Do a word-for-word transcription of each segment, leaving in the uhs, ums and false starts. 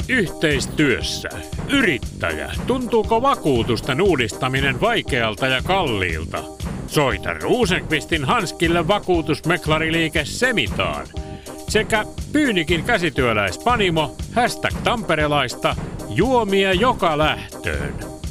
Yhteistyössä. Yrittäjä. Tuntuuko vakuutusten uudistaminen vaikealta ja kalliilta? Soita Rosenqvistin Hanskille vakuutusmeklariliike Semitaan. Sekä Pyynikin käsityöläispanimo, hashtag tamperelaista, juomia joka lähtöön.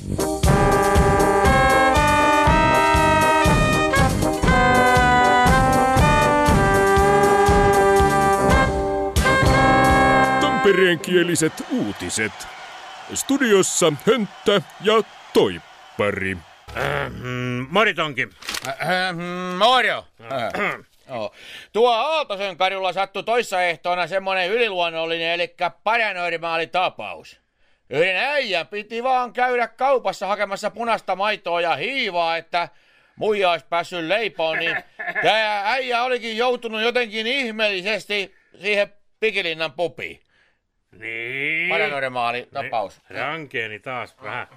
Tampereenkieliset uutiset. Studiossa Hönttä ja Toippari. Ähm, Moritonki. Ähm, Morio. Äh. Oh. Tuo Aaltosen kadulla sattui toissa ehtoona semmonen yliluonnollinen, eli paranorimaalitapaus. Yhden äijän piti vaan käydä kaupassa hakemassa punaista maitoa ja hiivaa, että muija olisi päässyt leipoon, niin tää äijä olikin joutunut jotenkin ihmeellisesti siihen Pikilinnan pupiin. Niin. Paranormaalitapaus. Niin. Rankeeni taas vähän.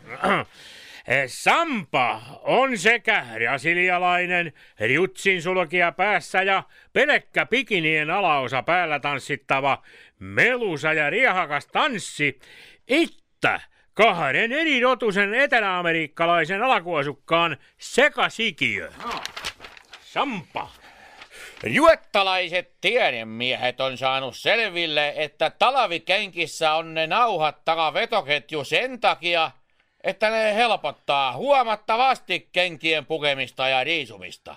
Sampa on sekä brasilialainen, riutsinsulkia päässä ja pelkkä pikinien alaosa päällä tanssittava melusa ja riehakas tanssi, että kahden eri rotusen eteläamerikkalaisen alakuosukkaan sekasikiö. Sampa. Juettalaiset tiedemiehet on saanut selville, että talvikenkissä on ne nauhat takavetoketju sen takia, että ne helpottaa huomattavasti kenkien pukemista ja riisumista.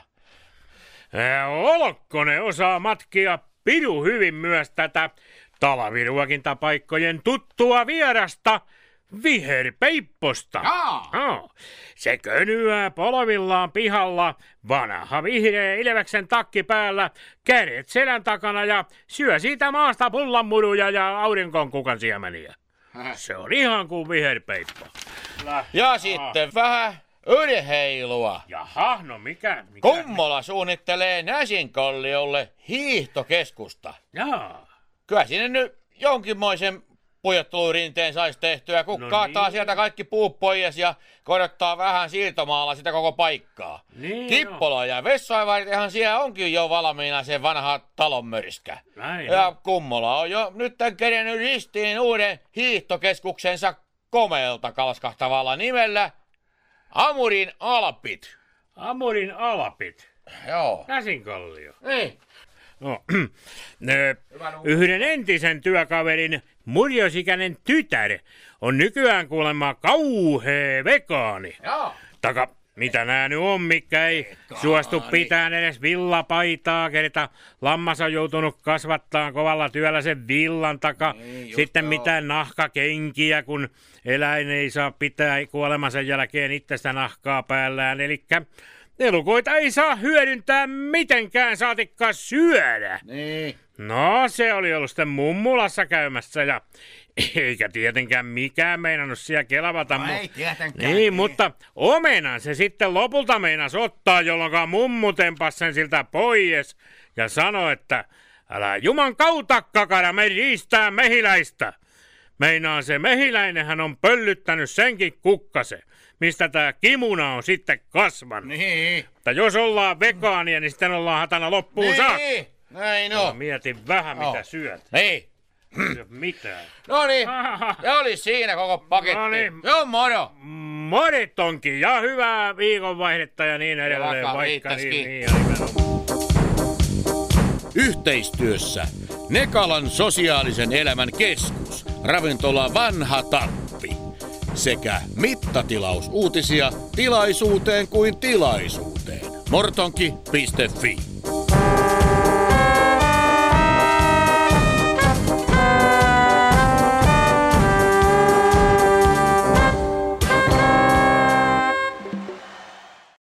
Olkkonen osaa matkia pidu hyvin myös tätä talviruokintapaikkojen tuttua vierasta, viherpeipposta. Oh. Se könyää polvillaan pihalla, vanha vihreä ilveksen takki päällä, kädet selän takana ja syö siitä maasta pullanmuruja ja aurinkonkukan siemeniä. Se on ihan kuin viherpeippo. Ja sitten vähän ylheilua. Jaha, no mikä? mikä Kummola mikä? Suunnittelee Näsinkalliolle hiihtokeskusta. Jaa. Kyllä sinne nyt jonkinmoisen pujottelurinteen saisi tehtyä, kun no kaataa niin. Sieltä kaikki puut pois ja korottaa vähän siirtomaalla sitä koko paikkaa. Niin Kippola no. Ja Vessainvartijahan siellä onkin jo valmiina se vanha talonmöriskä. Näin ja on. Kummola on jo nyt kerennyt ristiin uuden hiihtokeskuksensa komeelta kalskahtavalla nimellä Amurin Alpit. Amurin Alpit? Joo. Näsinkallio. Niin. No, yhden entisen työkaverin murjosikäinen tytär on nykyään kuulemma kauhea vegaani. Joo. Taka, mitä nää nyt on, mikä ei vegaani. Suostu pitään edes villapaitaa, kerta lammas on joutunut kasvattaa kovalla työllä sen villan taka. Niin, sitten joo. Mitään nahkakenkiä, kun eläin ei saa pitää kuolemansa jälkeen itsestä nahkaa päällään, elikkä elukoita ei saa hyödyntää mitenkään, saatikkaan syödä. Niin. No, se oli ollut sitten mummulassa käymässä ja eikä tietenkään mikään meinannut siellä kelvata. No mu- ei tietenkään. Niin, niin, mutta omenan se sitten lopulta meinas ottaa, jolloin mummu tempas sen siltä pois ja sanoi, että älä juman kautta kakara, me riistää mehiläistä. Meinaa se mehiläinenhän on pöllyttänyt senkin kukkase, mistä tää kimuna on sitten kasvanut. Niin. Mutta jos ollaan vegaania, niin sitten ollaan hatana loppuun niin. saakka. Näin on. No, mietin vähän, no. mitä syöt. Niin. Syö mitään. No niin, ja oli siinä koko paketti. No niin. Joo, moro. Moritonki ja hyvää viikonvaihdetta ja niin edelleen. Ja vaikka niin, niin, Yhteistyössä Nekalan sosiaalisen elämän keskus, ravintola Vanha Tappi sekä mittatilausuutisia tilaisuuteen kuin tilaisuuteen. mortonki piste fi